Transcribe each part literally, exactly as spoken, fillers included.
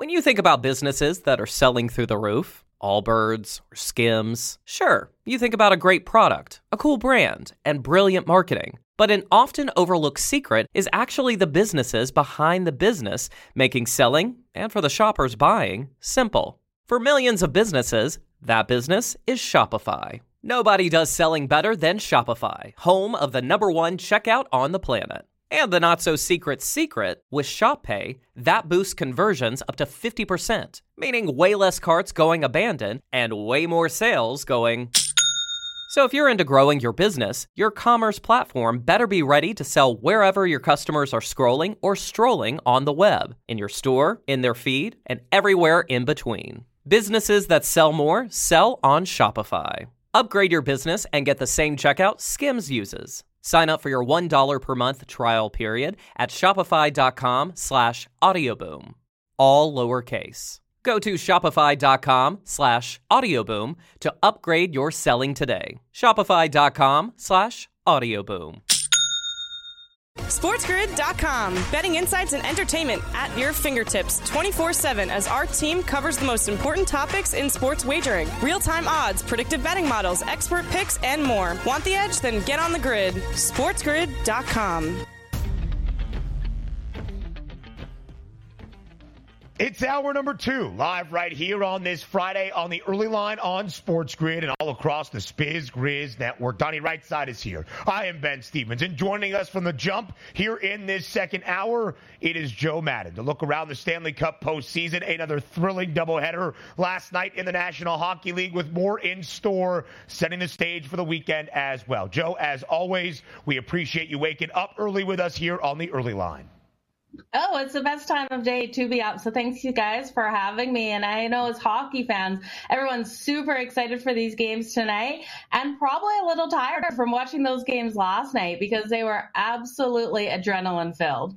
When you think about businesses that are selling through the roof, Allbirds or Skims, sure, you think about a great product, a cool brand, and brilliant marketing. But an often overlooked secret is actually the businesses behind the business, making selling, and for the shoppers buying, simple. For millions of businesses, that business is Shopify. Nobody does selling better than Shopify, home of the number one checkout on the planet. And the not-so-secret secret, with Shop Pay, that boosts conversions up to fifty percent, meaning way less carts going abandoned and way more sales going... So if you're into growing your business, your commerce platform better be ready to sell wherever your customers are scrolling or strolling on the web, in your store, in their feed, and everywhere in between. Businesses that sell more sell on Shopify. Upgrade your business and get the same checkout Skims uses. Sign up for your one dollar per month trial period at shopify.com slash audioboom. All lowercase. Go to shopify.com slash audioboom to upgrade your selling today. Shopify.com slash audioboom. SportsGrid dot com. Betting insights and entertainment at your fingertips twenty-four seven as our team covers the most important topics in sports wagering. Real-time odds, predictive betting models, expert picks, and more. Want the edge? Then get on the grid. SportsGrid dot com. It's hour number two, live right here on this Friday on the early line on Sports Grid and all across the Spiz Grizz network. Donnie Rightside is here. I am Ben Stevens, and joining us from the jump here in this second hour, it is Joe Madden. To look around the Stanley Cup postseason, another thrilling doubleheader last night in the National Hockey League with more in store, setting the stage for the weekend as well. Joe, as always, we appreciate you waking up early with us here on the early line. Oh, it's the best time of day to be up. So thanks you guys for having me. And I know as hockey fans, everyone's super excited for these games tonight and probably a little tired from watching those games last night because they were absolutely adrenaline filled.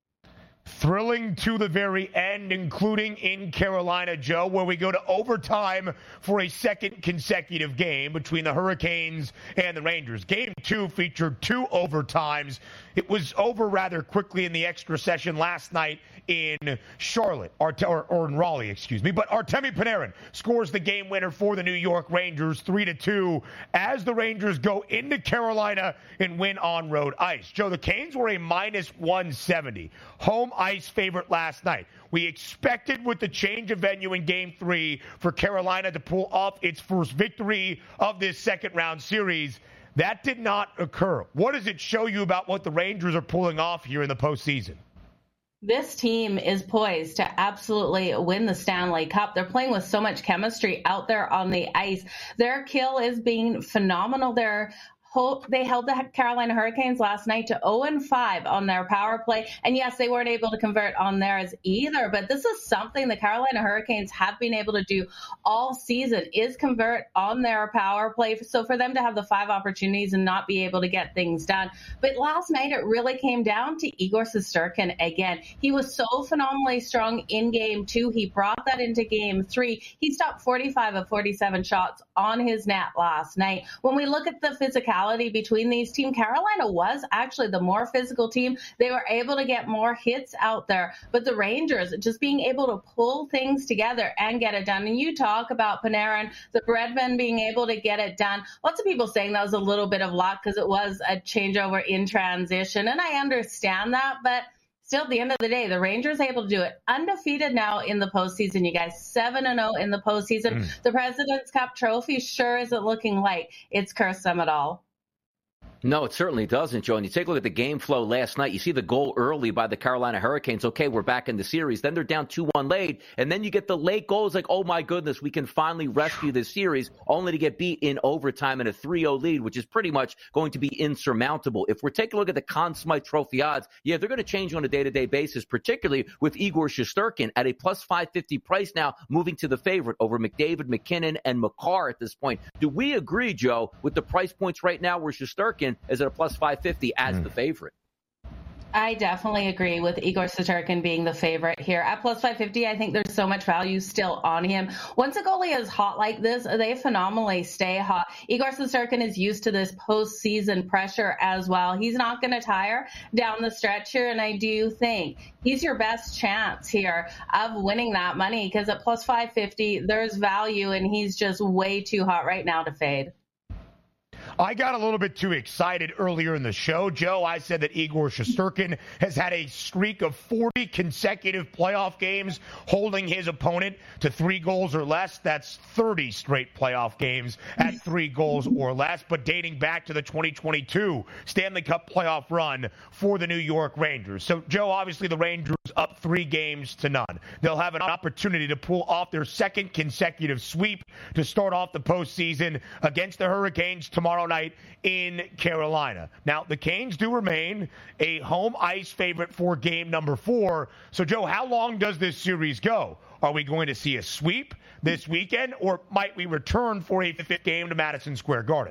Thrilling to the very end, including in Carolina, Joe, where we go to overtime for a second consecutive game between the Hurricanes and the Rangers. Game two featured two overtimes. It was over rather quickly in the extra session last night in Charlotte, or, or in Raleigh, excuse me. But Artemi Panarin scores the game winner for the New York Rangers, three to two, as the Rangers go into Carolina and win on road ice. Joe, the Canes were a minus one seventy home ice favorite last night. We expected with the change of venue in game three for Carolina to pull off its first victory of this second round series. That did not occur. What does it show you about what the Rangers are pulling off here in the postseason? This team is poised to absolutely win the Stanley Cup. They're playing with so much chemistry out there on the ice. Their kill is being phenomenal. They're They held the Carolina Hurricanes last night to oh and five on their power play. And yes, they weren't able to convert on theirs either. But this is something the Carolina Hurricanes have been able to do all season, is convert on their power play. So for them to have the five opportunities and not be able to get things done. But last night, it really came down to Igor Shesterkin again. He was so phenomenally strong in game two. He brought that into game three. He stopped forty-five of forty-seven shots on his net last night. When we look at the physicality between these teams, Carolina was actually the more physical team. They were able to get more hits out there, but the Rangers just being able to pull things together and get it done. And you talk about Panarin, the Breadman being able to get it done. Lots of people saying that was a little bit of luck because it was a changeover in transition, and I understand that, but still, at the end of the day, the Rangers able to do it. Undefeated now in the postseason, you guys. seven and oh in the postseason. Mm. The President's Cup trophy sure isn't looking like it's cursed them at all. No, it certainly doesn't, Joe. And you take a look at the game flow last night. You see the goal early by the Carolina Hurricanes. Okay, we're back in the series. Then they're down two one late. And then you get the late goals like, oh, my goodness, we can finally rescue this series, only to get beat in overtime in a three oh lead, which is pretty much going to be insurmountable. If we're taking a look at the Conn Smythe Trophy odds, yeah, they're going to change on a day-to-day basis, particularly with Igor Shesterkin at a plus five fifty price now, moving to the favorite over McDavid, McKinnon, and Makar at this point. Do we agree, Joe, with the price points right now where Shesterkin is at a plus five fifty as mm. the favorite? I definitely agree with Igor Shesterkin being the favorite here. At plus five fifty, I think there's so much value still on him. Once a goalie is hot like this, they phenomenally stay hot. Igor Shesterkin is used to this postseason pressure as well. He's not going to tire down the stretch here, and I do think he's your best chance here of winning that money because at plus five fifty, there's value, and he's just way too hot right now to fade. I got a little bit too excited earlier in the show, Joe. I said that Igor Shesterkin has had a streak of forty consecutive playoff games holding his opponent to three goals or less. That's thirty straight playoff games at three goals or less, but dating back to the twenty twenty-two Stanley Cup playoff run for the New York Rangers. So, Joe, obviously the Rangers up three games to none. They'll have an opportunity to pull off their second consecutive sweep to start off the postseason against the Hurricanes tomorrow night in Carolina. Now, the Canes do remain a home ice favorite for game number four. So, Joe, how long does this series go? Are we going to see a sweep this weekend, or might we return for a fifth game to Madison Square Garden?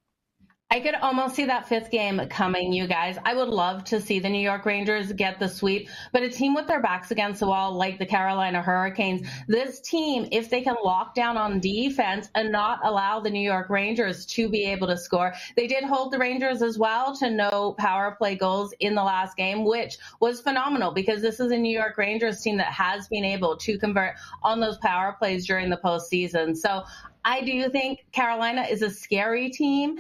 I could almost see that fifth game coming, you guys. I would love to see the New York Rangers get the sweep, but a team with their backs against the wall like the Carolina Hurricanes, this team, if they can lock down on defense and not allow the New York Rangers to be able to score. They did hold the Rangers as well to no power play goals in the last game, which was phenomenal because this is a New York Rangers team that has been able to convert on those power plays during the postseason. So I do think Carolina is a scary team.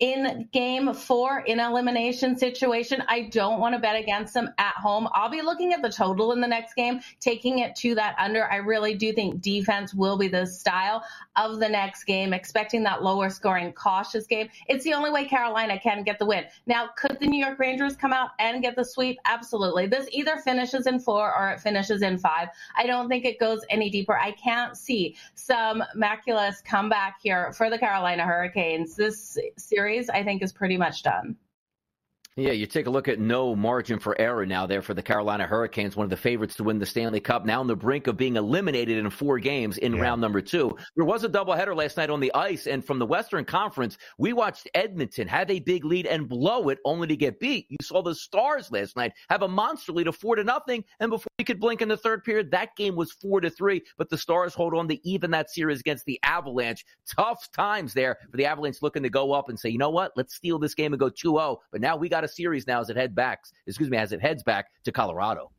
In game four, in elimination situation, I don't want to bet against them at home. I'll be looking at the total in the next game, taking it to that under. I really do think defense will be the style of the next game, expecting that lower scoring, cautious game. It's the only way Carolina can get the win. Now, could the New York Rangers come out and get the sweep? Absolutely. This either finishes in four or it finishes in five. I don't think it goes any deeper. I can't see some miraculous comeback here for the Carolina Hurricanes. This series I think is pretty much done. Yeah, you take a look at no margin for error now there for the Carolina Hurricanes, one of the favorites to win the Stanley Cup, now on the brink of being eliminated in four games in yeah. round number two. There was a doubleheader last night on the ice, and from the Western Conference, we watched Edmonton have a big lead and blow it only to get beat. You saw the Stars last night have a monster lead of four to nothing, and before we could blink in the third period, that game was four to three, but the Stars hold on to even that series against the Avalanche. Tough times there for the Avalanche looking to go up and say, you know what, let's steal this game and go two oh, but now we got a series now as it head back, excuse me, as it heads back to Colorado.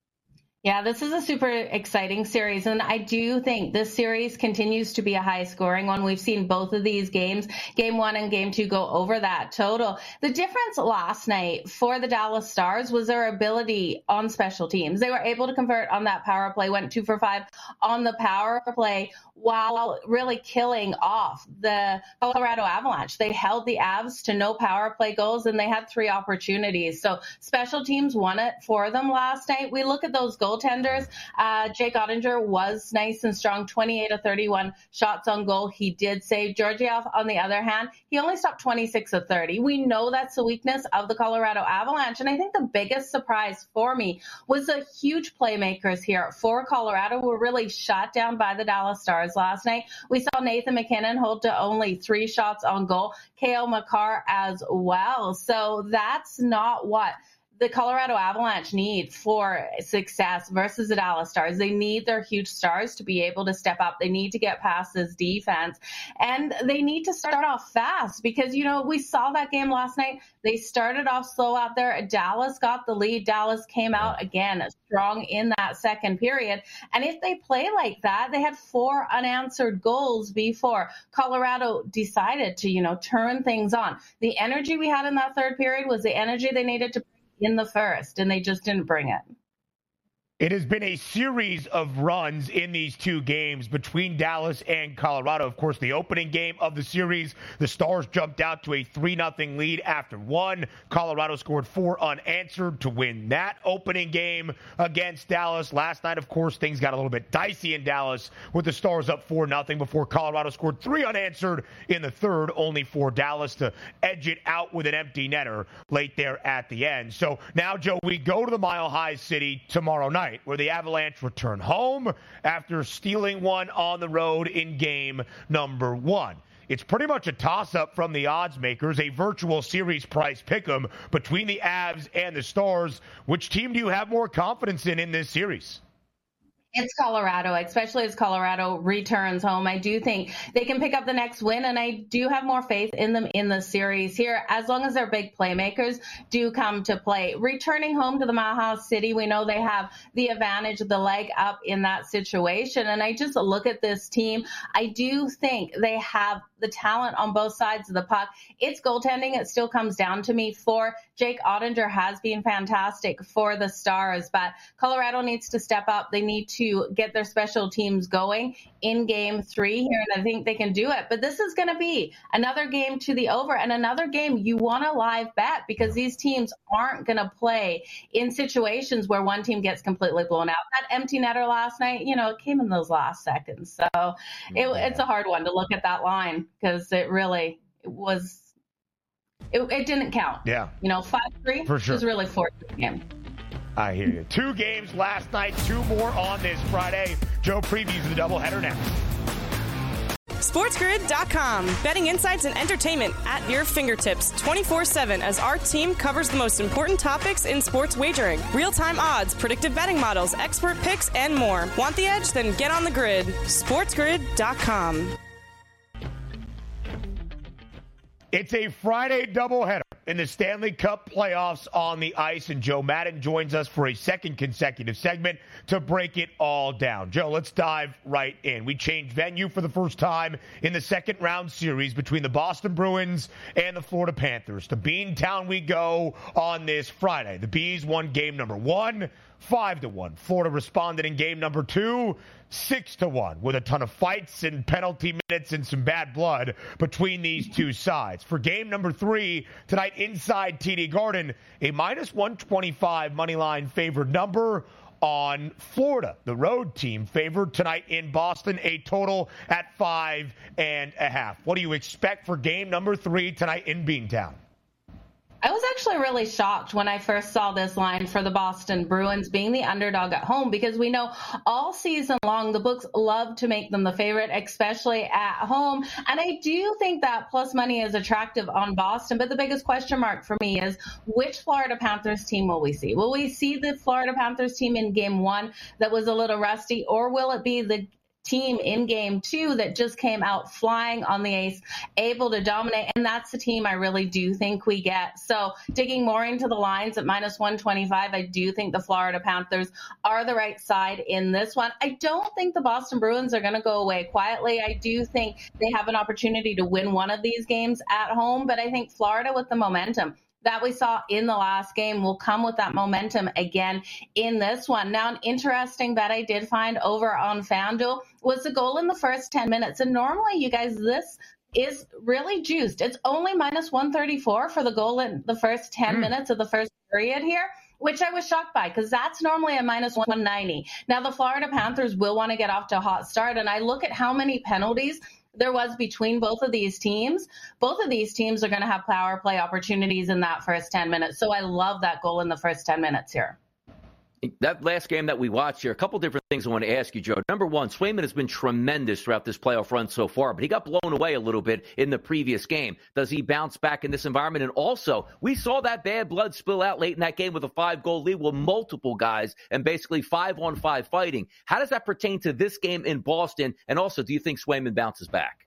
Yeah, this is a super exciting series, and I do think this series continues to be a high-scoring one. We've seen both of these games, game one and game two, go over that total. The difference last night for the Dallas Stars was their ability on special teams. They were able to convert on that power play, went two for five on the power play, while really killing off the Colorado Avalanche. They held the Avs to no power play goals, and they had three opportunities. So special teams won it for them last night. We look at those goaltenders. Uh, Jake Ottinger was nice and strong, twenty-eight of thirty-one shots on goal. He did save. Georgiev, on the other hand, he only stopped twenty-six of thirty. We know that's the weakness of the Colorado Avalanche, and I think the biggest surprise for me was the huge playmakers here for Colorado were really shot down by the Dallas Stars last night. We saw Nathan MacKinnon hold to only three shots on goal, K O Makar as well. So that's not what the Colorado Avalanche need for success versus the Dallas Stars. They need their huge stars to be able to step up. They need to get past this defense, and they need to start off fast because, you know, we saw that game last night. They started off slow out there. Dallas got the lead. Dallas came out again strong in that second period. And if they play like that, they had four unanswered goals before Colorado decided to, you know, turn things on. The energy we had in that third period was the energy they needed to in the first, and they just didn't bring it. It has been a series of runs in these two games between Dallas and Colorado. Of course, the opening game of the series, the Stars jumped out to a three nothing lead after one. Colorado scored four unanswered to win that opening game against Dallas. Last night, of course, things got a little bit dicey in Dallas with the Stars up four nothing before Colorado scored three unanswered in the third, only for Dallas to edge it out with an empty netter late there at the end. So now, Joe, we go to the Mile High City tomorrow night, where the Avalanche return home after stealing one on the road in game number one. it's pretty much a toss-up from the odds makers, a virtual series price pick'em between the Avs and the Stars. Which team do you have more confidence in in this series? It's Colorado, especially as Colorado returns home. I do think they can pick up the next win, and I do have more faith in them in the series here, as long as their big playmakers do come to play. Returning home to the Maha City, we know they have the advantage, the leg up in that situation. And I just look at this team. I do think they have the talent on both sides of the puck. It's goaltending. It still comes down to me for Jake Ottinger has been fantastic for the Stars, but Colorado needs to step up. They need to get their special teams going in game three here, and I think they can do it. But this is going to be another game to the over and another game you want to live bet, because these teams aren't going to play in situations where one team gets completely blown out. That empty netter last night, you know, it came in those last seconds. So it, it's a hard one to look at that line, because it really it was It, it didn't count. Yeah. You know, five three For sure. was really four game. I hear you. Two games last night, two more on this Friday. Joe previews the doubleheader now. SportsGrid dot com. Betting insights and entertainment at your fingertips twenty-four seven as our team covers the most important topics in sports wagering. Real-time odds, predictive betting models, expert picks, and more. Want the edge? Then get on the grid. SportsGrid dot com. It's a Friday doubleheader in the Stanley Cup playoffs on the ice, and Joe Madden joins us for a second consecutive segment to break it all down. Joe, let's dive right in. We changed venue for the first time in the second round series between the Boston Bruins and the Florida Panthers. To Beantown we go on this Friday. The Bees won game number one, five to one. Florida responded in game number two, six to one, with a ton of fights and penalty minutes and some bad blood between these two sides. For game number three tonight inside T D Garden, a minus one twenty-five money line favored number on Florida. The road team favored tonight in Boston, a total at five and a half. What do you expect for game number three tonight in Beantown? I was actually really shocked when I first saw this line for the Boston Bruins being the underdog at home, because we know all season long the books love to make them the favorite, especially at home. And I do think that plus money is attractive on Boston. But the biggest question mark for me is, which Florida Panthers team will we see? Will we see the Florida Panthers team in game one that was a little rusty, or will it be the team in game two that just came out flying on the ice, able to dominate? And that's the team I really do think we get. So digging more into the lines at minus one twenty-five, I do think the Florida Panthers are the right side in this one. I don't think the Boston Bruins are going to go away quietly. I do think they have an opportunity to win one of these games at home, but I think Florida, with the momentum that we saw in the last game, will come with that momentum again in this one. Now, an interesting bet I did find over on FanDuel was the goal in the first ten minutes. And normally, you guys, this is really juiced. It's only minus one thirty-four for the goal in the first ten mm. minutes of the first period here, which I was shocked by, because that's normally a minus one ninety. Now, the Florida Panthers will want to get off to a hot start, and I look at how many penalties there was between both of these teams. Both of these teams are going to have power play opportunities in that first ten minutes. So I love that goal in the first ten minutes here. That last game that we watched here, a couple different things I want to ask you, Joe. Number one, Swayman has been tremendous throughout this playoff run so far, but he got blown away a little bit in the previous game. Does he bounce back in this environment? And also, we saw that bad blood spill out late in that game with a five-goal lead with multiple guys and basically five-on-five fighting. How does that pertain to this game in Boston? And also, do you think Swayman bounces back?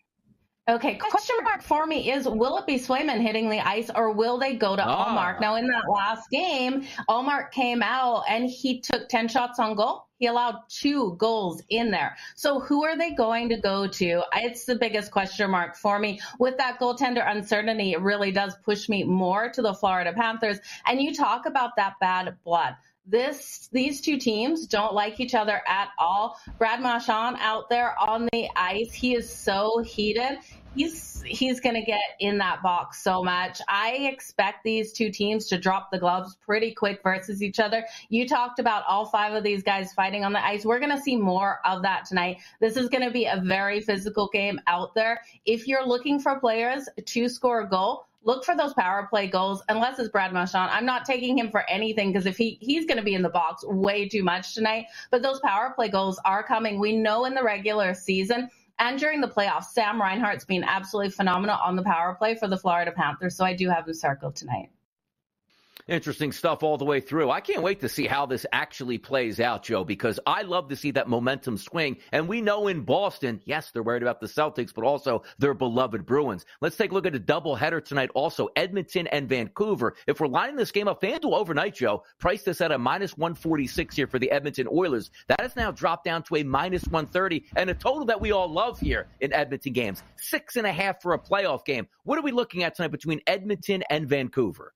Okay, question mark for me is, will it be Swayman hitting the ice, or will they go to ah. Ullmark? Now, in that last game, Ullmark came out and he took ten shots on goal. He allowed two goals in there. So who are they going to go to? It's the biggest question mark for me. With that goaltender uncertainty, it really does push me more to the Florida Panthers. And you talk about that bad blood. This, these two teams don't like each other at all. Brad Marchand out there on the ice, he is so heated. He's he's going to get in that box so much. I expect these two teams to drop the gloves pretty quick versus each other. You talked about all five of these guys fighting on the ice. We're going to see more of that tonight. This is going to be a very physical game out there. If you're looking for players to score a goal, look for those power play goals, unless it's Brad Marchand. I'm not taking him for anything, because if he, he's going to be in the box way too much tonight. But those power play goals are coming. We know in the regular season, And during the playoffs, Sam Reinhart's been absolutely phenomenal on the power play for the Florida Panthers, so I do have him circled tonight. Interesting stuff all the way through. I can't wait to see how this actually plays out, Joe, because I love to see that momentum swing. And we know in Boston, yes, they're worried about the Celtics, but also their beloved Bruins. Let's take a look at a doubleheader tonight. Also, Edmonton and Vancouver. If we're lining this game up, FanDuel overnight, Joe, priced this at a minus one forty-six here for the Edmonton Oilers. That has now dropped down to a minus one thirty, and a total that we all love here in Edmonton games. Six and a half for a playoff game. What are we looking at tonight between Edmonton and Vancouver?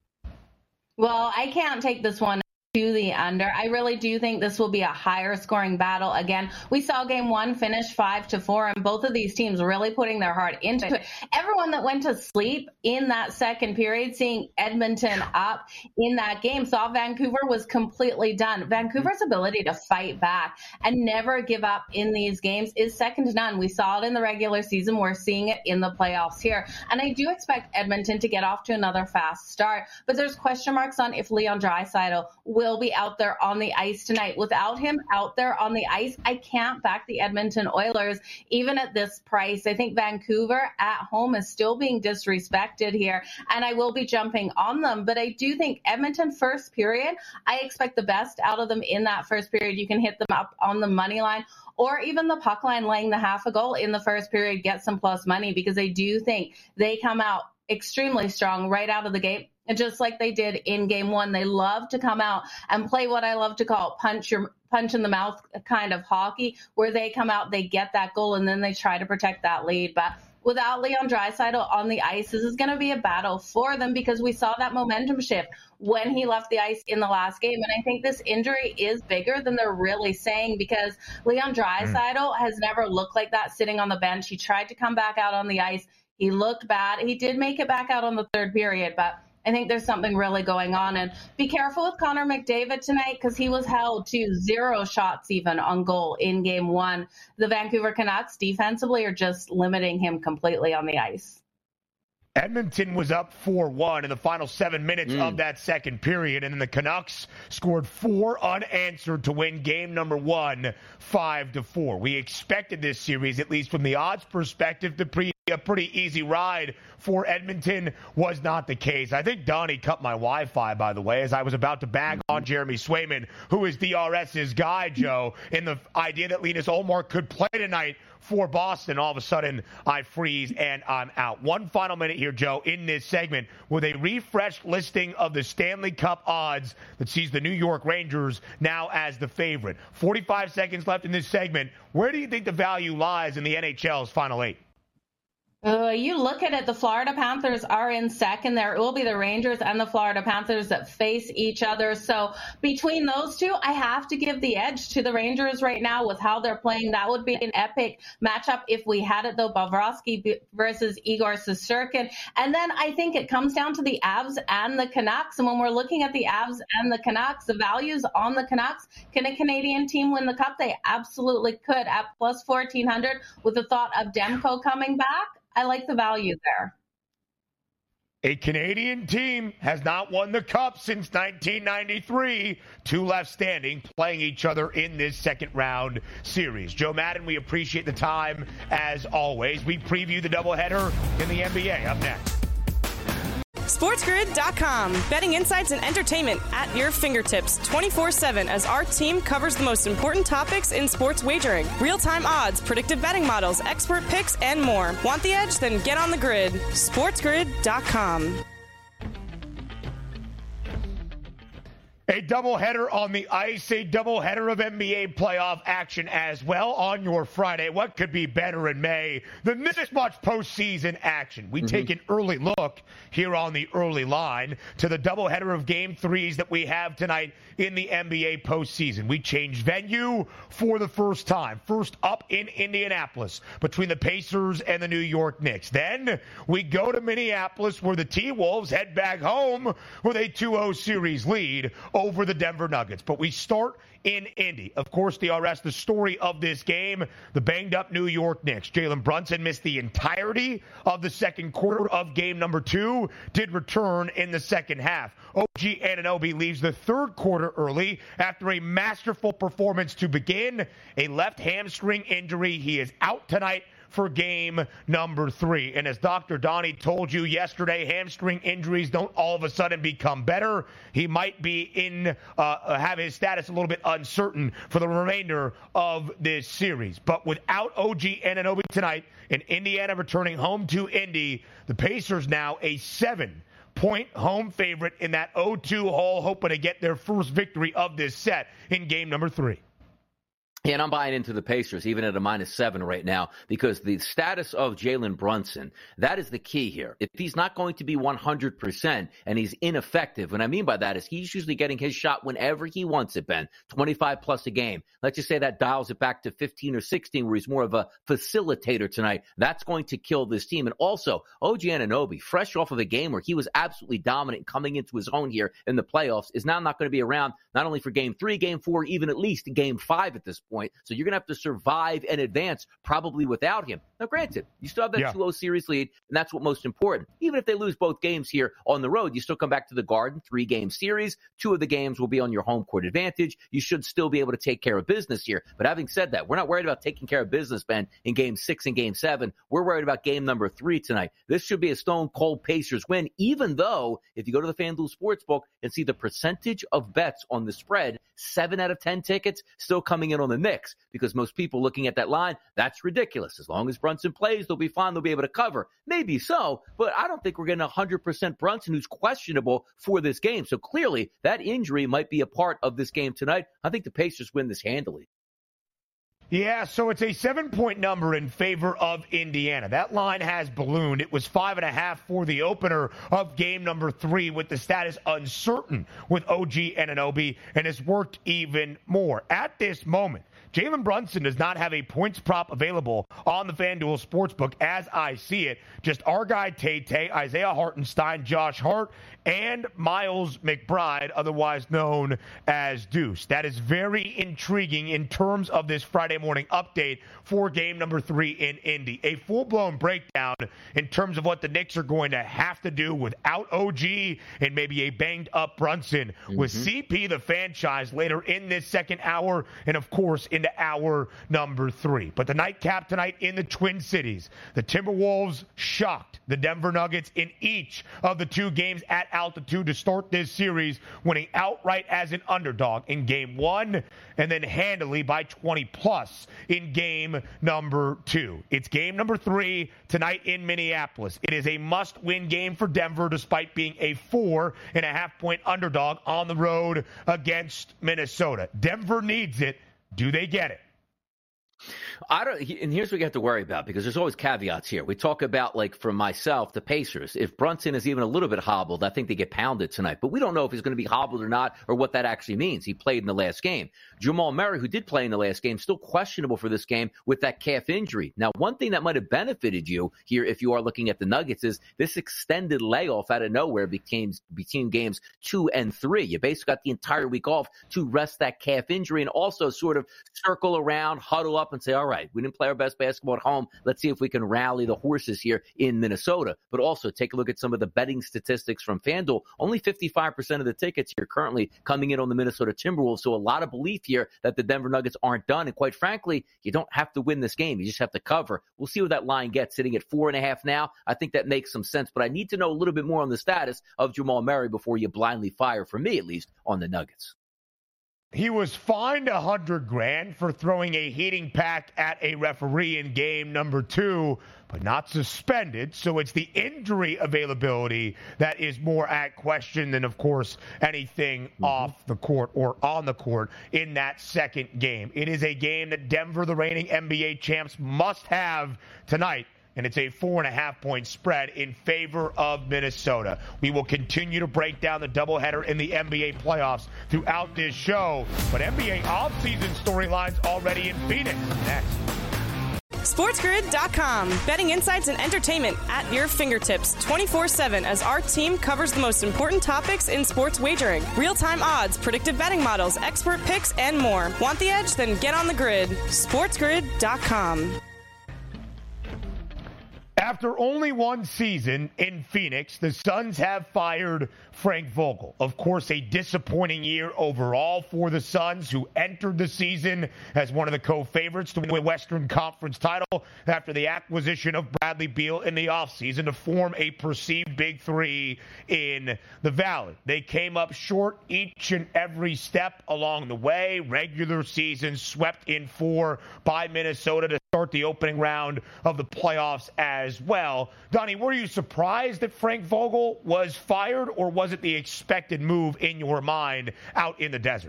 Well, I can't take this one to the under. I really do think this will be a higher scoring battle. Again, we saw game one finish five to four, and both of these teams really putting their heart into it. Everyone that went to sleep in that second period, seeing Edmonton up in that game, saw Vancouver was completely done. Vancouver's ability to fight back and never give up in these games is second to none. We saw it in the regular season. We're seeing it in the playoffs here. And I do expect Edmonton to get off to another fast start, but there's question marks on if Leon Draisaitl will will be out there on the ice tonight. Without him out there on the ice, I can't back the Edmonton Oilers, even at this price. I think Vancouver at home is still being disrespected here, and I will be jumping on them. But I do think Edmonton first period, I expect the best out of them in that first period. You can hit them up on the money line, or even the puck line laying the half a goal in the first period, get some plus money, because I do think they come out extremely strong right out of the gate. And just like they did in game one, they love to come out and play what I love to call punch your punch in the mouth kind of hockey, where they come out, they get that goal, and then they try to protect that lead. But without Leon Draisaitl on the ice, this is going to be a battle for them, because we saw that momentum shift when he left the ice in the last game. And I think this injury is bigger than they're really saying, because Leon Draisaitl mm. has never looked like that sitting on the bench. He tried to come back out on the ice. He looked bad. He did make it back out on the third period, but I think there's something really going on. And be careful with Connor McDavid tonight, because he was held to zero shots even on goal in game one. The Vancouver Canucks defensively are just limiting him completely on the ice. Edmonton was up four one in the final seven minutes mm. of that second period, and then the Canucks scored four unanswered to win game number one, five to four. We expected this series, at least from the odds perspective, to be a pretty easy ride for Edmonton. Was not the case. I think Donnie cut my Wi-Fi, by the way, as I was about to bag on Jeremy Swayman, who is DRS's guy, Joe, in the idea that Linus Ullmark could play tonight for Boston. All of a sudden, I freeze and I'm out. One final minute here, Joe, in this segment with a refreshed listing of the Stanley Cup odds that sees the New York Rangers now as the favorite. forty-five seconds left in this segment. Where do you think the value lies in the N H L's Final Eight? Uh, you look at it, the Florida Panthers are in second. There will be the Rangers and the Florida Panthers that face each other. So between those two, I have to give the edge to the Rangers right now with how they're playing. That would be an epic matchup if we had it, though. Bobrovsky versus Igor Shesterkin. And then I think it comes down to the Avs and the Canucks. And when we're looking at the Avs and the Canucks, the values on the Canucks, can a Canadian team win the Cup? They absolutely could at plus fourteen hundred with the thought of Demko coming back. I like the value there. A Canadian team has not won the Cup since nineteen ninety-three. Two left standing, playing each other in this second round series. Joe Madden, we appreciate the time as always. We preview the doubleheader in the N B A up next. SportsGrid dot com. Betting insights and entertainment at your fingertips twenty-four seven as our team covers the most important topics in sports wagering. Real-time odds, predictive betting models, expert picks, and more. Want the edge? Then get on the grid. SportsGrid dot com. A doubleheader on the ice, a doubleheader of N B A playoff action as well on your Friday. What could be better in May than this much postseason action? We mm-hmm. take an early look here on the early line to the doubleheader of game threes that we have tonight in the N B A postseason. We change venue for the first time. First up in Indianapolis between the Pacers and the New York Knicks. Then we go to Minneapolis, where the T-Wolves head back home with a two oh series lead over the Denver Nuggets. But we start in Indy. Of course, the rest, the story of this game, the banged-up New York Knicks. Jalen Brunson missed the entirety of the second quarter of game number two, did return in the second half. O G Anunoby leaves the third quarter early after a masterful performance to begin. A left hamstring injury. He is out tonight for game number three. And as Doctor Donnie told you yesterday, hamstring injuries don't all of a sudden become better. He might be in, uh, have his status a little bit uncertain for the remainder of this series. But without O G Anunoby tonight and Indiana returning home to Indy, the Pacers now a seven-point home favorite in that oh two hole, hoping to get their first victory of this set in game number three. Yeah, and I'm buying into the Pacers, even at a minus seven right now, because the status of Jalen Brunson, that is the key here. If he's not going to be one hundred percent and he's ineffective, what I mean by that is he's usually getting his shot whenever he wants it, Ben, twenty-five plus a game. Let's just say that dials it back to fifteen or sixteen, where he's more of a facilitator tonight. That's going to kill this team. And also, O G Anunoby, fresh off of a game where he was absolutely dominant coming into his own here in the playoffs, is now not going to be around not only for game three, game four, even at least game five at this point. Point. So you're going to have to survive and advance probably without him. Now, granted, you still have that yeah. two oh series lead, and that's what most important. Even if they lose both games here on the road, you still come back to the Garden, three-game series. Two of the games will be on your home court advantage. You should still be able to take care of business here. But having said that, we're not worried about taking care of business, Ben, in game six and game seven. We're worried about game number three tonight. This should be a stone-cold Pacers win, even though if you go to the FanDuel Sportsbook and see the percentage of bets on the spread, seven out of ten tickets still coming in on the Knicks, because most people looking at that line, that's ridiculous. As long as Brunson plays, they'll be fine. They'll be able to cover. Maybe so, but I don't think we're getting one hundred percent Brunson, who's questionable for this game. So clearly, that injury might be a part of this game tonight. I think the Pacers win this handily. Yeah, so it's a seven-point number in favor of Indiana. That line has ballooned. It was five and a half for the opener of game number three, with the status uncertain with O G Anunoby, and has worked even more. At this moment, Jalen Brunson does not have a points prop available on the FanDuel Sportsbook as I see it. Just our guy Tay-Tay, Isaiah Hartenstein, Josh Hart, and Miles McBride, otherwise known as Deuce. That is very intriguing in terms of this Friday morning update for game number three in Indy. A full-blown breakdown in terms of what the Knicks are going to have to do without O G and maybe a banged-up Brunson, mm-hmm. with C P the franchise later in this second hour, and, of course, into hour number three. But the nightcap tonight in the Twin Cities, the Timberwolves shocked the Denver Nuggets in each of the two games at altitude to start this series, winning outright as an underdog in game one and then handily by twenty plus in game number two. It's game number three tonight in Minneapolis. It is a must-win game for Denver, despite being a four and a half point underdog on the road against Minnesota. Denver needs it. Do they get it? I don't, and here's what you have to worry about, because there's always caveats here. We talk about, like, for myself, the Pacers. If Brunson is even a little bit hobbled, I think they get pounded tonight. But we don't know if he's going to be hobbled or not, or what that actually means. He played in the last game. Jamal Murray, who did play in the last game, still questionable for this game with that calf injury. Now, one thing that might have benefited you here, if you are looking at the Nuggets, is this extended layoff out of nowhere became between games two and three. You basically got the entire week off to rest that calf injury and also sort of circle around, huddle up, and say, all right, we didn't play our best basketball at home. Let's see if we can rally the horses here in Minnesota. But also take a look at some of the betting statistics from FanDuel. Only fifty-five percent of the tickets here currently coming in on the Minnesota Timberwolves. So a lot of belief here that the Denver Nuggets aren't done. And quite frankly, you don't have to win this game. You just have to cover. We'll see where that line gets, sitting at four and a half now. I think that makes some sense. But I need to know a little bit more on the status of Jamal Murray before you blindly fire, for me at least, on the Nuggets. He was fined a hundred grand for throwing a heating pack at a referee in game number two, but not suspended. So it's the injury availability that is more at question than, of course, anything mm-hmm. off the court or on the court in that second game. It is a game that Denver, the reigning N B A champs, must have tonight. And it's a four and a half point spread in favor of Minnesota. We will continue to break down the doubleheader in the N B A playoffs throughout this show. But N B A offseason storylines already in Phoenix. Next. SportsGrid dot com. Betting insights and entertainment at your fingertips twenty-four seven as our team covers the most important topics in sports wagering. Real-time odds, predictive betting models, expert picks, and more. Want the edge? Then get on the grid. SportsGrid dot com. After only one season in Phoenix, the Suns have fired Frank Vogel. Of course, a disappointing year overall for the Suns, who entered the season as one of the co-favorites to win the Western Conference title after the acquisition of Bradley Beal in the offseason to form a perceived big three in the Valley. They came up short each and every step along the way. Regular season swept in four by Minnesota to start the opening round of the playoffs as well. Donnie, were you surprised that Frank Vogel was fired, or was it the expected move in your mind out in the desert?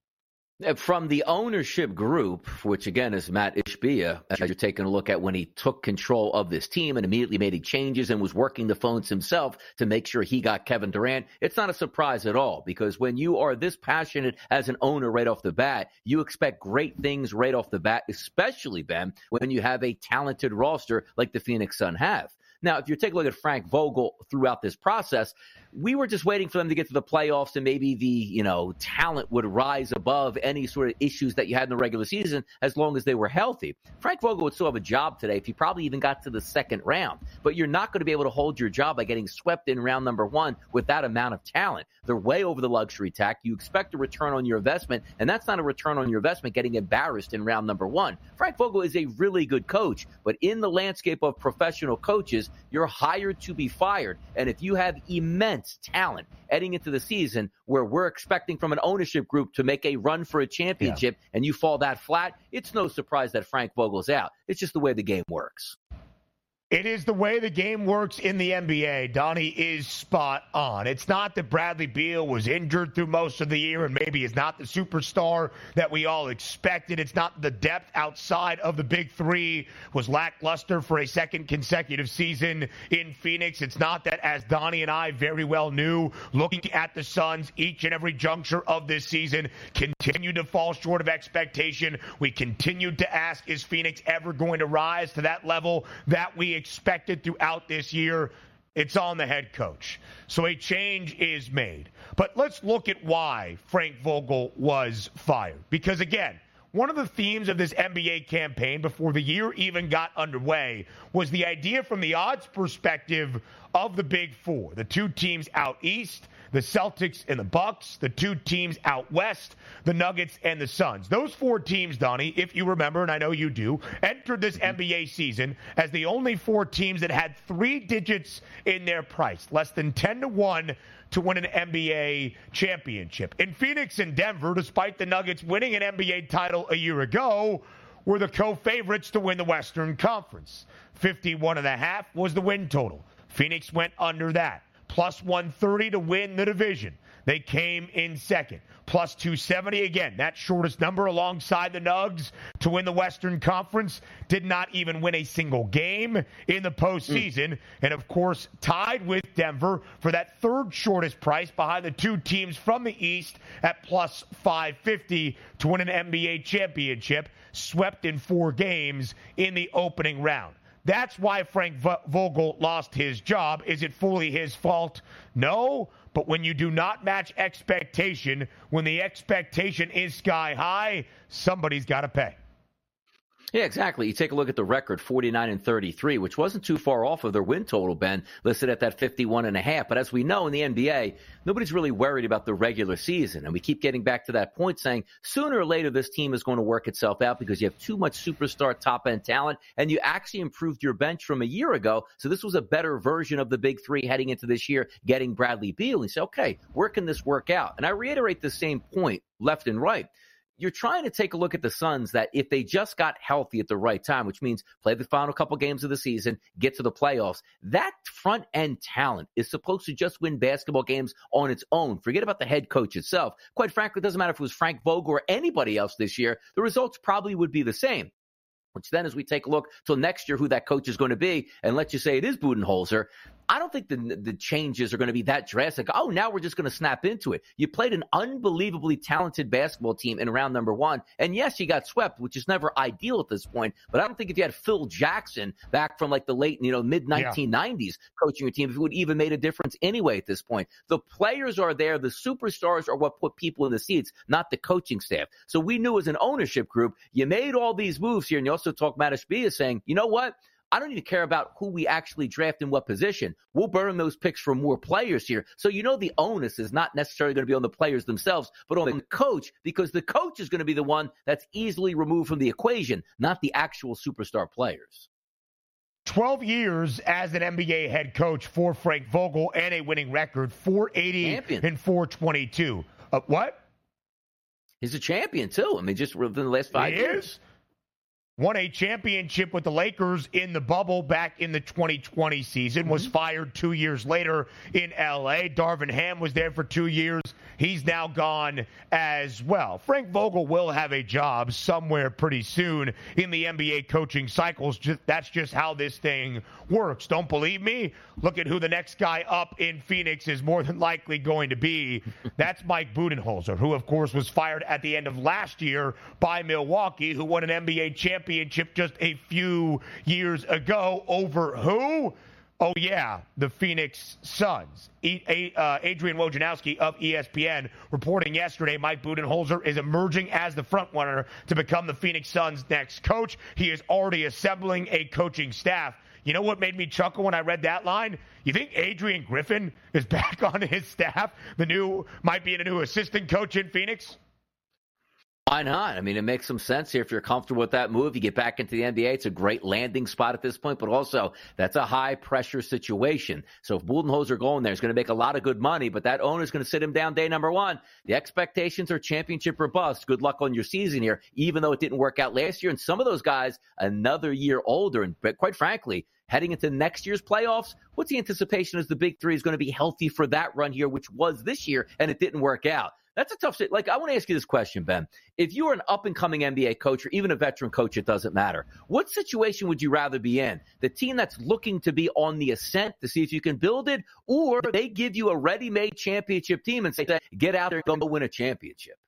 From the ownership group, which again is Matt Ishbia, as you're taking a look at when he took control of this team and immediately made changes and was working the phones himself to make sure he got Kevin Durant, it's not a surprise at all, because when you are this passionate as an owner right off the bat, you expect great things right off the bat, especially, Ben, when you have a talented roster like the Phoenix Suns have. Now, if you take a look at Frank Vogel throughout this process, we were just waiting for them to get to the playoffs and maybe the, you know, talent would rise above any sort of issues that you had in the regular season as long as they were healthy. Frank Vogel would still have a job today if he probably even got to the second round. But you're not going to be able to hold your job by getting swept in round number one with that amount of talent. They're way over the luxury tax. You expect a return on your investment, and that's not a return on your investment getting embarrassed in round number one. Frank Vogel is a really good coach, but in the landscape of professional coaches, you're hired to be fired. And if you have immense talent heading into the season where we're expecting from an ownership group to make a run for a championship, yeah, and you fall that flat, it's no surprise that Frank Vogel's out. It's just the way the game works. It is the way the game works in the N B A. Donnie is spot on. It's not that Bradley Beal was injured through most of the year and maybe is not the superstar that we all expected. It's not the depth outside of the big three was lackluster for a second consecutive season in Phoenix. It's not that, as Donnie and I very well knew, looking at the Suns each and every juncture of this season, continued to fall short of expectation. We continued to ask, is Phoenix ever going to rise to that level that we expected throughout this year? It's on the head coach. So a change is made. But let's look at why Frank Vogel was fired. Because again, one of the themes of this N B A campaign before the year even got underway was the idea from the odds perspective of the Big Four, the two teams out east, the Celtics and the Bucks, the two teams out west, the Nuggets and the Suns. Those four teams, Donnie, if you remember, and I know you do, entered this N B A season as the only four teams that had three digits in their price, less than ten to one to win an N B A championship. In Phoenix and Denver, despite the Nuggets winning an N B A title a year ago, were the co-favorites to win the Western Conference. fifty-one and a half was the win total. Phoenix went under that. Plus one thirty to win the division. They came in second. Plus two seventy again, that shortest number alongside the Nugs to win the Western Conference. Did not even win a single game in the postseason. Mm. And, of course, tied with Denver for that third shortest price behind the two teams from the East at plus five fifty to win an N B A championship. Swept in four games in the opening round. That's why Frank Vogel lost his job. Is it fully his fault? No. But when you do not match expectation, when the expectation is sky high, somebody's got to pay. Yeah, exactly. You take a look at the record, forty-nine and thirty-three, which wasn't too far off of their win total, Ben, listed at that fifty-one and a half. But as we know in the N B A, nobody's really worried about the regular season. And we keep getting back to that point saying sooner or later this team is going to work itself out because you have too much superstar top-end talent, and you actually improved your bench from a year ago. So this was a better version of the big three heading into this year, getting Bradley Beal. And you say, okay, where can this work out? And I reiterate the same point left and right. You're trying to take a look at the Suns that if they just got healthy at the right time, which means play the final couple games of the season, get to the playoffs, that front-end talent is supposed to just win basketball games on its own. Forget about the head coach itself. Quite frankly, it doesn't matter if it was Frank Vogel or anybody else this year. The results probably would be the same. Which then, as we take a look till next year who that coach is going to be, and let's just say it is Budenholzer, I don't think the the changes are going to be that drastic. Oh, now we're just going to snap into it. You played an unbelievably talented basketball team in round number one, and yes, you got swept, which is never ideal at this point. But I don't think if you had Phil Jackson back from like the late, you know, mid nineteen nineties yeah. coaching your team, if it would even made a difference anyway at this point. The players are there. The superstars are what put people in the seats, not the coaching staff. So we knew as an ownership group, you made all these moves here, and you also talked Matt Ishbia saying, you know what? I don't even care about who we actually draft in what position. We'll burn those picks for more players here. So you know the onus is not necessarily going to be on the players themselves, but on the coach, because the coach is going to be the one that's easily removed from the equation, not the actual superstar players. twelve years as an N B A head coach for Frank Vogel and a winning record, four eighty champion. And four twenty-two. Uh, what? He's a champion, too. I mean, just within the last five he years. Is. Won a championship with the Lakers in the bubble back in the twenty twenty season, mm-hmm. was fired two years later in L A. Darvin Ham was there for two years. He's now gone as well. Frank Vogel will have a job somewhere pretty soon in the N B A coaching cycles. Just, that's just how this thing works. Don't believe me? Look at who the next guy up in Phoenix is more than likely going to be. That's Mike Budenholzer, who, of course, was fired at the end of last year by Milwaukee, who won an N B A championship just a few years ago over who? Oh, yeah, the Phoenix Suns. E- a- uh, Adrian Wojnarowski of E S P N reporting yesterday Mike Budenholzer is emerging as the frontrunner to become the Phoenix Suns' next coach. He is already assembling a coaching staff. You know what made me chuckle when I read that line? You think Adrian Griffin is back on his staff? The new, might be a new assistant coach in Phoenix? Why not? I mean, it makes some sense here. If you're comfortable with that move, you get back into the N B A. It's a great landing spot at this point, but also that's a high-pressure situation. So if Budenholzer going there, he's going to make a lot of good money, but that owner's going to sit him down day number one. The expectations are championship or bust. Good luck on your season here, even though it didn't work out last year. And some of those guys, another year older, and quite frankly, heading into next year's playoffs, what's the anticipation as the Big Three is going to be healthy for that run here, which was this year, and it didn't work out? That's a tough shit. Like, I want to ask you this question, Ben. If you were an up-and-coming N B A coach or even a veteran coach, it doesn't matter. What situation would you rather be in? The team that's looking to be on the ascent to see if you can build it, or they give you a ready-made championship team and say, get out there and go win a championship?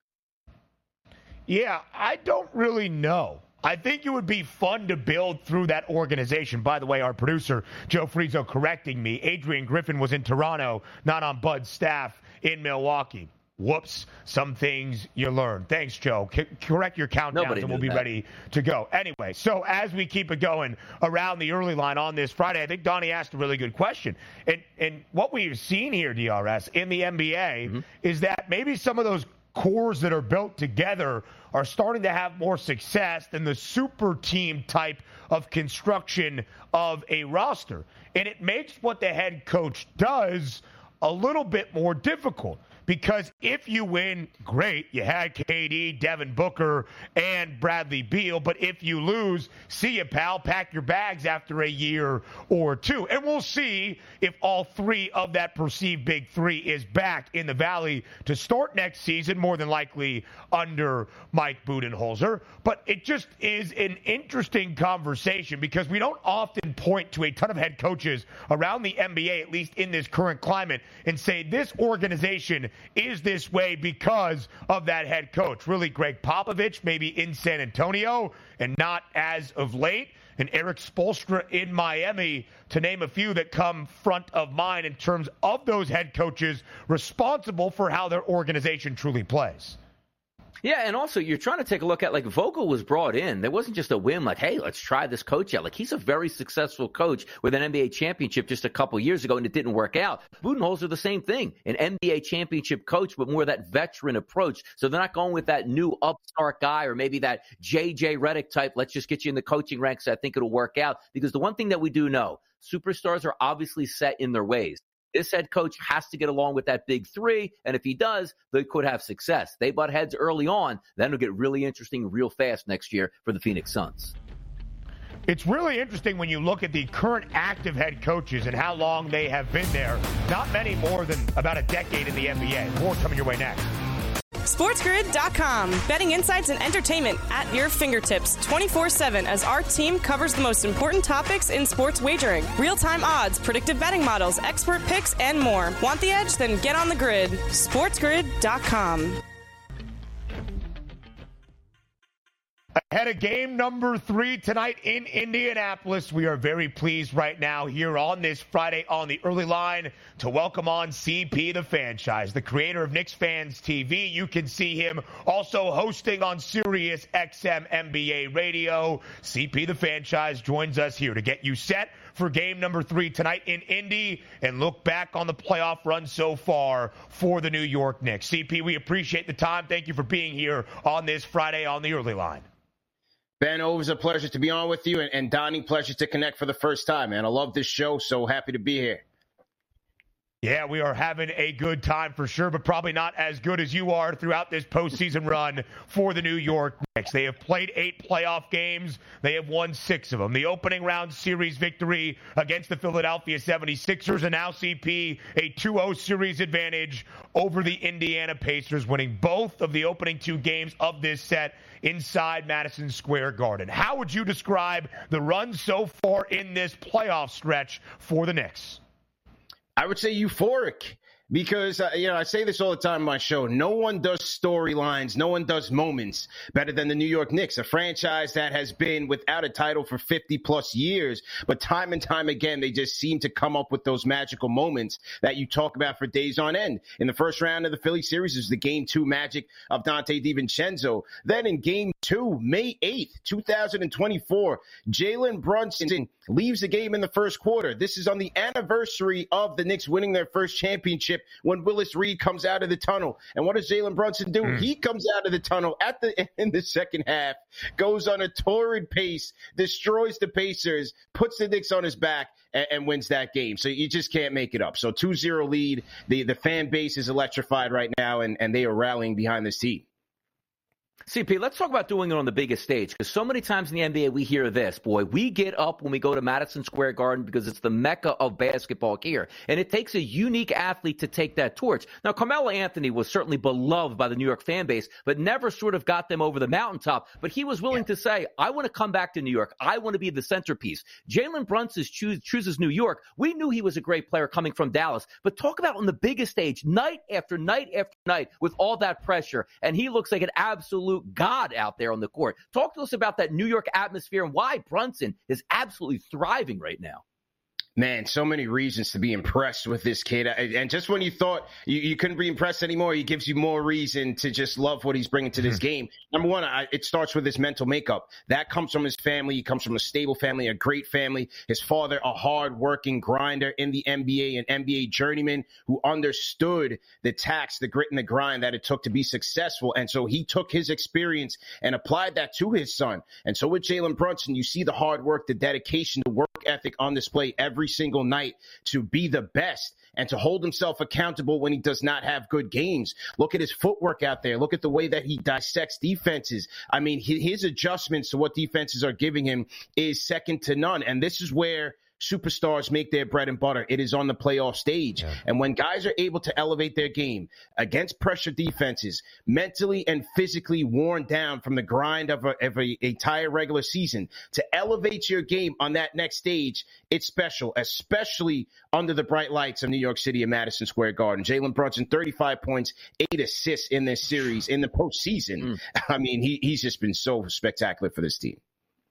Yeah, I don't really know. I think it would be fun to build through that organization. By the way, our producer, Joe Frizo, correcting me. Adrian Griffin was in Toronto, not on Bud's staff in Milwaukee. Whoops, some things you learn. Thanks, Joe. C- correct your countdowns and we'll be that. ready to go. Anyway, so as we keep it going around the early line on this Friday, I think Donnie asked a really good question. And, and what we've seen here, D R S, in the N B A mm-hmm. is that maybe some of those cores that are built together are starting to have more success than the super team type of construction of a roster. And it makes what the head coach does a little bit more difficult. Because if you win, great. You had K D, Devin Booker, and Bradley Beal. But if you lose, see ya, pal. Pack your bags after a year or two. And we'll see if all three of that perceived big three is back in the Valley to start next season, more than likely under Mike Budenholzer. But it just is an interesting conversation because we don't often point to a ton of head coaches around the N B A, at least in this current climate, and say this organization is this way because of that head coach. Really, Greg Popovich, maybe in San Antonio, and not as of late. And Eric Spoelstra in Miami, to name a few that come front of mind in terms of those head coaches responsible for how their organization truly plays. Yeah, and also you're trying to take a look at, like, Vogel was brought in. There wasn't just a whim like, hey, let's try this coach out. Like, he's a very successful coach with an N B A championship just a couple years ago, and it didn't work out. Budenholzer, the same thing, an N B A championship coach, but more that veteran approach. So they're not going with that new upstart guy or maybe that J J Redick type, let's just get you in the coaching ranks. I think it'll work out. Because the one thing that we do know, superstars are obviously set in their ways. This head coach has to get along with that big three, and if he does, they could have success. They butt heads early on, then it'll get really interesting real fast next year for the Phoenix Suns. It's really interesting when you look at the current active head coaches and how long they have been there. Not many more than about a decade in the N B A. More coming your way next. SportsGrid dot com. Betting insights and entertainment at your fingertips twenty-four seven as our team covers the most important topics in sports wagering. Real-time odds, predictive betting models, expert picks, and more. Want the edge? Then get on the grid. SportsGrid dot com. Ahead of game number three tonight in Indianapolis. We are very pleased right now here on this Friday on the early line to welcome on C P the Franchise, the creator of Knicks Fans T V. You can see him also hosting on Sirius X M N B A Radio. C P the Franchise joins us here to get you set for game number three tonight in Indy and look back on the playoff run so far for the New York Knicks. C P, we appreciate the time. Thank you for being here on this Friday on the early line. Ben, always a pleasure to be on with you, and, and Donnie, pleasure to connect for the first time, man. I love this show, so happy to be here. Yeah, we are having a good time for sure, but probably not as good as you are throughout this postseason run for the New York Knicks. They have played eight playoff games. They have won six of them. The opening round series victory against the Philadelphia seventy-sixers, and now C P a two oh series advantage over the Indiana Pacers, winning both of the opening two games of this set inside Madison Square Garden. How would you describe the run so far in this playoff stretch for the Knicks? I would say euphoric because, uh, you know, I say this all the time on my show. No one does storylines. No one does moments better than the New York Knicks, a franchise that has been without a title for fifty plus years. But time and time again, they just seem to come up with those magical moments that you talk about for days on end. In the first round of the Philly series is the game two magic of Dante DiVincenzo. Then in game two, May eighth, two thousand twenty-four, Jalen Brunson leaves the game in the first quarter. This is on the anniversary of the Knicks winning their first championship when Willis Reed comes out of the tunnel. And what does Jalen Brunson do? Mm. He comes out of the tunnel at the in the second half, goes on a torrid pace, destroys the Pacers, puts the Knicks on his back, and, and wins that game. So you just can't make it up. So two zero lead. The the fan base is electrified right now, and, and they are rallying behind this team. C P, let's talk about doing it on the biggest stage, because so many times in the N B A we hear this, boy, we get up when we go to Madison Square Garden because it's the mecca of basketball here. And it takes a unique athlete to take that torch. Now, Carmelo Anthony was certainly beloved by the New York fan base, but never sort of got them over the mountaintop. But he was willing yeah. to say, I want to come back to New York. I want to be the centerpiece. Jalen Brunson choose, chooses New York. We knew he was a great player coming from Dallas, but talk about on the biggest stage, night after night after night with all that pressure. And he looks like an absolute God out there on the court. Talk to us about that New York atmosphere and why Brunson is absolutely thriving right now. Man, so many reasons to be impressed with this kid. And just when you thought you, you couldn't be impressed anymore, he gives you more reason to just love what he's bringing to this mm-hmm. game. Number one, I, it starts with his mental makeup. That comes from his family. He comes from a stable family, a great family. His father, a hard-working grinder in the N B A, an N B A journeyman who understood the tax, the grit, and the grind that it took to be successful. And so he took his experience and applied that to his son. And so with Jalen Brunson, you see the hard work, the dedication, the work ethic on display every single night to be the best and to hold himself accountable when he does not have good games. Look at his footwork out there. Look at the way that he dissects defenses. I mean, his adjustments to what defenses are giving him is second to none. And this is where superstars make their bread and butter. It is on the playoff stage. Yeah. And when guys are able to elevate their game against pressure defenses, mentally and physically worn down from the grind of, a, of a, a entire regular season, to elevate your game on that next stage, it's special, especially under the bright lights of New York City and Madison Square Garden. Jalen Brunson, thirty-five points, eight assists in this series in the postseason. Mm. I mean, he, he's just been so spectacular for this team.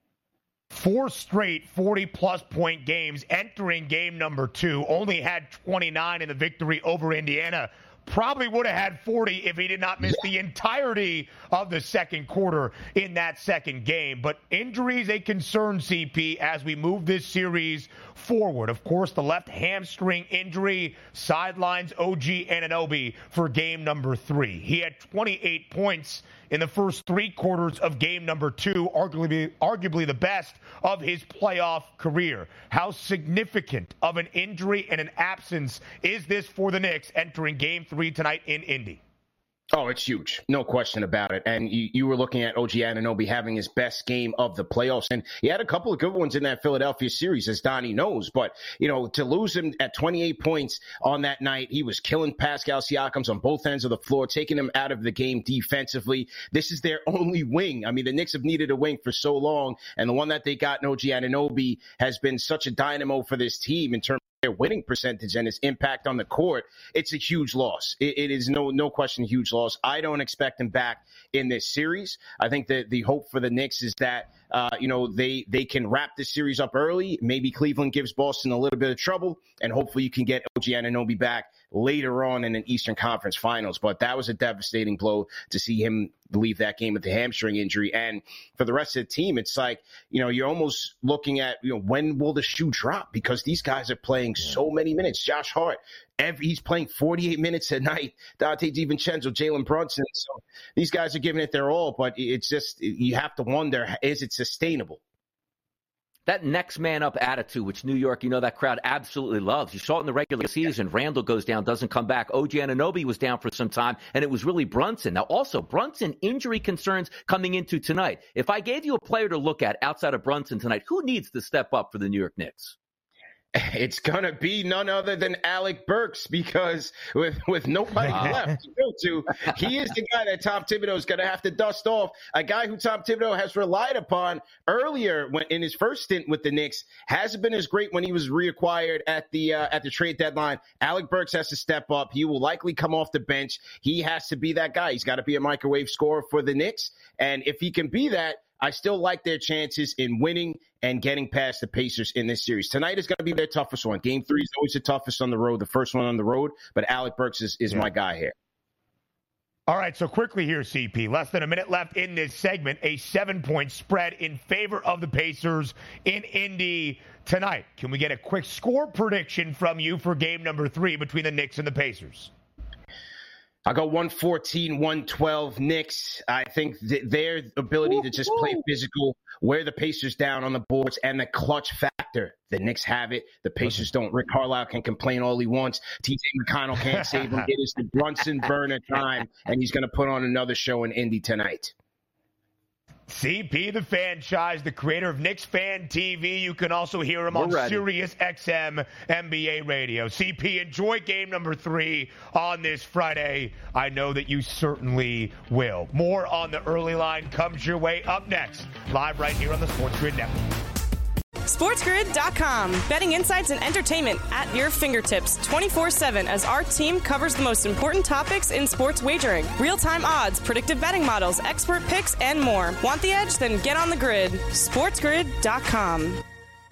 Four straight forty-plus point games entering game number two. Only had twenty-nine in the victory over Indiana. Probably would have had forty if he did not miss yeah. the entirety of the second quarter in that second game. But injuries a concern, C P, as we move this series forward. Of course, the left hamstring injury sidelines O G Anunoby for game number three. He had twenty-eight points in the first three quarters of game number two, arguably, arguably the best of his playoff career. How significant of an injury and an absence is this for the Knicks entering game three tonight in Indy? Oh, it's huge. No question about it. And you, you were looking at O G Anunoby having his best game of the playoffs. And he had a couple of good ones in that Philadelphia series, as Donnie knows. But, you know, to lose him at twenty-eight points on that night, he was killing Pascal Siakam on both ends of the floor, taking him out of the game defensively. This is their only wing. I mean, the Knicks have needed a wing for so long. And the one that they got in O G Anunoby has been such a dynamo for this team in terms their winning percentage and his impact on the court, it's a huge loss. It, it is no no question a huge loss. I don't expect him back in this series. I think that the hope for the Knicks is that uh, you know they they can wrap this series up early. Maybe Cleveland gives Boston a little bit of trouble, and hopefully you can get O G Anunoby back later on in an Eastern Conference Finals. But that was a devastating blow to see him leave that game with the hamstring injury. And for the rest of the team, it's like, you know, you're almost looking at, you know, when will the shoe drop? Because these guys are playing so many minutes. Josh Hart, every, he's playing forty-eight minutes a night. Dante DiVincenzo, Jalen Brunson. So these guys are giving it their all, but it's just, you have to wonder, is it sustainable? That next man up attitude, which New York, you know, that crowd absolutely loves. You saw it in the regular season. Randall goes down, doesn't come back. O G Anunoby was down for some time, and it was really Brunson. Now, also, Brunson injury concerns coming into tonight. If I gave you a player to look at outside of Brunson tonight, who needs to step up for the New York Knicks? It's going to be none other than Alec Burks, because with, with nobody wow. left to go to, he is the guy that Tom Thibodeau is going to have to dust off. A guy who Tom Thibodeau has relied upon earlier when, in his first stint with the Knicks. Hasn't been as great when he was reacquired at the uh, at the trade deadline. Alec Burks has to step up. He will likely come off the bench. He has to be that guy. He's got to be a microwave scorer for the Knicks. And if he can be that, I still like their chances in winning and getting past the Pacers in this series. Tonight is going to be their toughest one. Game three is always the toughest on the road, the first one on the road, but Alec Burks is, is yeah. my guy here. All right, so quickly here, C P. Less than a minute left in this segment. A seven-point spread in favor of the Pacers in Indy tonight. Can we get a quick score prediction from you for game number three between the Knicks and the Pacers? I'll go one fourteen, one twelve Knicks. I think th- their ability to just play physical, wear the Pacers down on the boards, and the clutch factor. The Knicks have it. The Pacers don't. Rick Carlisle can complain all he wants. T J McConnell can't save him. It is the Brunson burner time, and he's going to put on another show in Indy tonight. C P the Franchise, the creator of Knicks Fan T V. You can also hear him on Sirius X M N B A Radio. C P, enjoy game number three on this Friday. I know that you certainly will. More on the early line comes your way up next, live right here on the Sports Grid Network. SportsGrid dot com. Betting insights and entertainment at your fingertips twenty-four seven as our team covers the most important topics in sports wagering. Real-time odds, predictive betting models, expert picks, and more. Want the edge? Then get on the grid. SportsGrid dot com.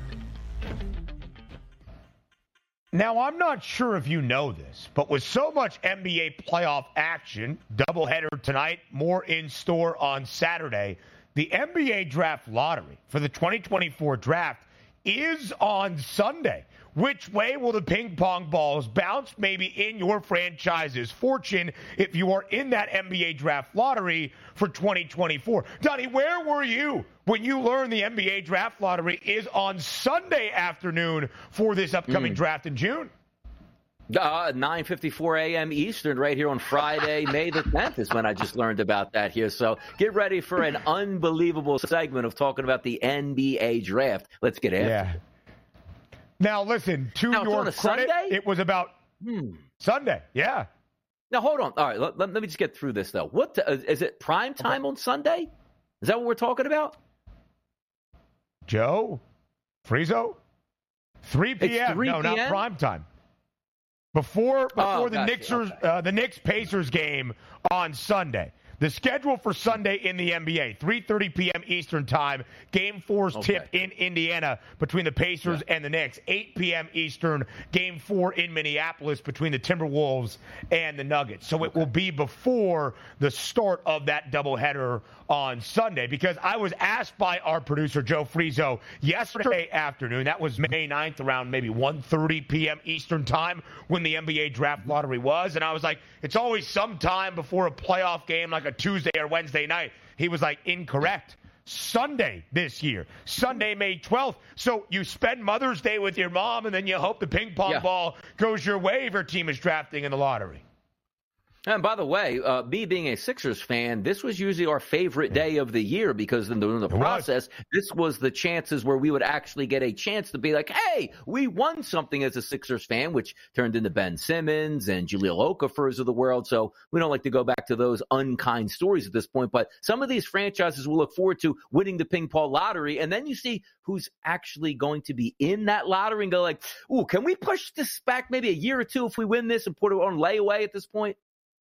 Now, I'm not sure if you know this, but with so much N B A playoff action, doubleheader tonight, more in store on Saturday, the N B A Draft Lottery for the twenty twenty-four draft is on Sunday. Which way will the ping pong balls bounce maybe in your franchise's fortune if you are in that N B A Draft Lottery for twenty twenty-four? Donnie, where were you when you learned the N B A Draft Lottery is on Sunday afternoon for this upcoming mm. draft in June? Uh, nine fifty-four a.m. Eastern right here on Friday, May the tenth is when I just learned about that here. So get ready for an unbelievable segment of talking about the N B A draft. Let's get after yeah. it. Now, listen, to now, your credit, Sunday? It was about hmm. Sunday. Yeah. Now, hold on. All right, let, let, let me just get through this, though. What the, is it prime time okay. on Sunday? Is that what we're talking about? Joe? Friezo? three p.m. three No, not prime time. Before before oh, the gotcha. Knicks okay. uh, the Knicks Pacers game on Sunday. The schedule for Sunday in the N B A, three thirty p.m. Eastern time. Game four's okay. tip in Indiana between the Pacers yeah. and the Knicks. eight p.m. Eastern, game four in Minneapolis between the Timberwolves and the Nuggets. So okay. it will be before the start of that doubleheader on Sunday, because I was asked by our producer, Joe Friezo, yesterday afternoon, that was May ninth, around maybe one thirty p.m. Eastern time when the N B A Draft Lottery was. And I was like, it's always some time before a playoff game, like a Tuesday or Wednesday night. He was like, incorrect. Sunday this year. Sunday, May twelfth. So you spend Mother's Day with your mom, and then you hope the ping pong yeah. ball goes your way if your team is drafting in the lottery. And by the way, uh, me being a Sixers fan, this was usually our favorite day of the year because in the, in the process, was. this was the chances where we would actually get a chance to be like, hey, we won something as a Sixers fan, which turned into Ben Simmons and Jahlil Okafers of the world. So we don't like to go back to those unkind stories at this point. But some of these franchises will look forward to winning the ping pong lottery. And then you see who's actually going to be in that lottery and go like, ooh, can we push this back maybe a year or two if we win this and put it on layaway at this point?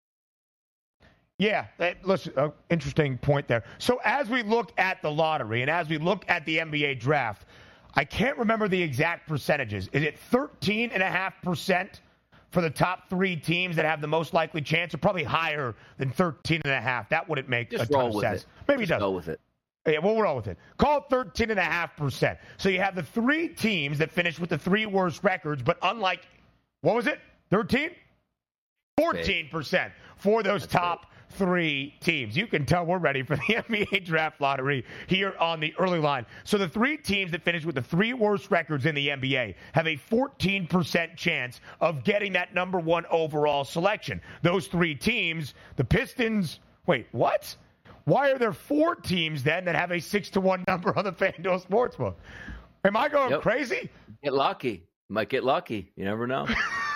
Yeah, that, listen, uh, interesting point there. So as we look at the lottery and as we look at the N B A draft, I can't remember the exact percentages. Is it thirteen point five percent for the top three teams that have the most likely chance, or probably higher than thirteen point five? That wouldn't make Just a ton roll of with sense. it. Maybe Just it does. Go with it. Yeah, we'll roll with it. Call it thirteen point five percent. So you have the three teams that finish with the three worst records, but unlike, what was it, thirteen? fourteen percent for those That's top big. three teams. You can tell we're ready for the N B A draft lottery here on the early line. So the three teams that finish with the three worst records in the N B A have a fourteen percent chance of getting that number one overall selection. Those three teams, the Pistons, wait, what? Why are there four teams then that have a six to one number on the FanDuel Sportsbook? Am I going yep. crazy? Get lucky. Might get lucky. You never know.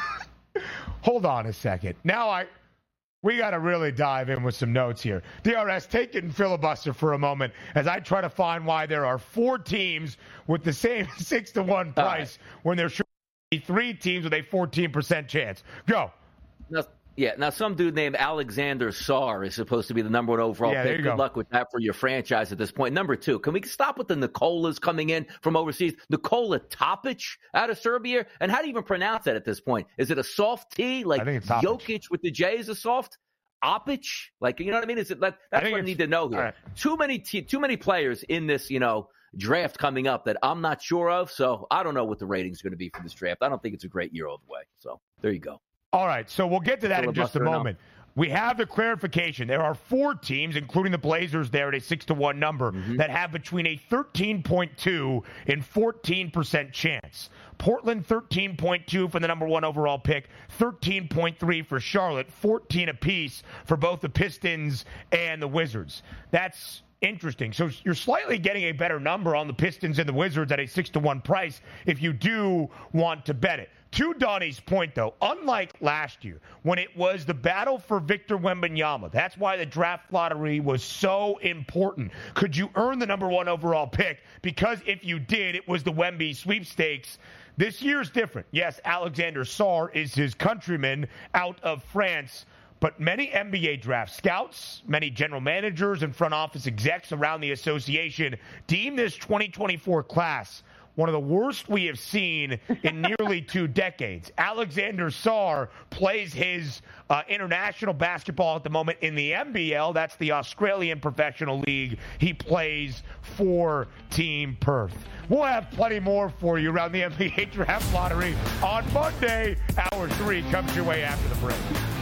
Hold on a second. Now I, we got to really dive in with some notes here. D R S, take it and filibuster for a moment as I try to find why there are four teams with the same six to one price right. when there should be three teams with a fourteen percent chance. Go. No. Yeah, now some dude named Alexander Sarr is supposed to be the number one overall yeah, pick. Good go. luck with that for your franchise at this point. Number two, can we stop with the Nikolas coming in from overseas? Nikola Topic out of Serbia? And how do you even pronounce that at this point? Is it a soft T? Like Jokic with the J is a soft? Opic? Like, you know what I mean? Is it that, That's what I need to know here. Right. Too many t- too many players in this, you know, draft coming up that I'm not sure of. So I don't know what the rating's going to be for this draft. I don't think it's a great year all the way. So there you go. All right, so we'll get to that in just a moment. We have the clarification. There are four teams, including the Blazers there at a six to one number, mm-hmm. that have between a thirteen point two and fourteen percent chance. Portland, thirteen point two for the number one overall pick, thirteen point three for Charlotte, fourteen apiece for both the Pistons and the Wizards. That's interesting. So you're slightly getting a better number on the Pistons and the Wizards at a six to one price if you do want to bet it. To Donnie's point, though, unlike last year when it was the battle for Victor Wembanyama, that's why the draft lottery was so important. Could you earn the number one overall pick? Because if you did, it was the Wemby sweepstakes. This year's different. Yes, Alexander Sarr is his countryman out of France, but many N B A draft scouts, many general managers and front office execs around the association deem this twenty twenty-four class one of the worst we have seen in nearly two decades. Alexander Sarr plays his uh, international basketball at the moment in the N B L. That's the Australian Professional League. He plays for Team Perth. We'll have plenty more for you around the N B A Draft Lottery on Monday. Hour three comes your way after the break.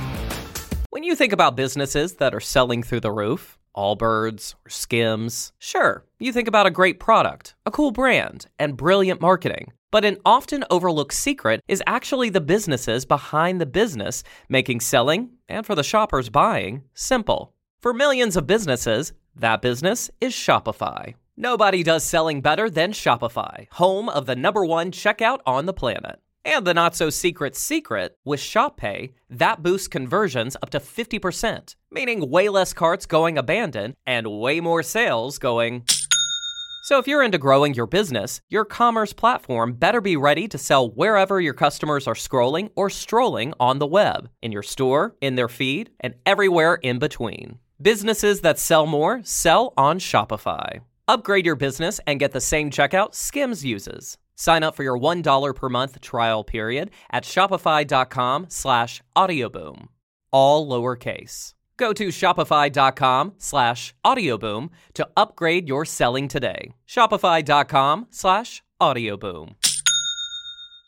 When you think about businesses that are selling through the roof, Allbirds or Skims, sure, you think about a great product, a cool brand, and brilliant marketing. But an often overlooked secret is actually the businesses behind the business, making selling, and for the shoppers buying, simple. For millions of businesses, that business is Shopify. Nobody does selling better than Shopify, home of the number one checkout on the planet. And the not-so-secret secret, with ShopPay, that boosts conversions up to fifty percent, meaning way less carts going abandoned and way more sales going... So if you're into growing your business, your commerce platform better be ready to sell wherever your customers are scrolling or strolling on the web, in your store, in their feed, and everywhere in between. Businesses that sell more sell on Shopify. Upgrade your business and get the same checkout Skims uses. Sign up for your one dollar per month trial period at shopify.com slash audioboom. All lowercase. Go to shopify.com slash audioboom to upgrade your selling today. Shopify.com slash audioboom.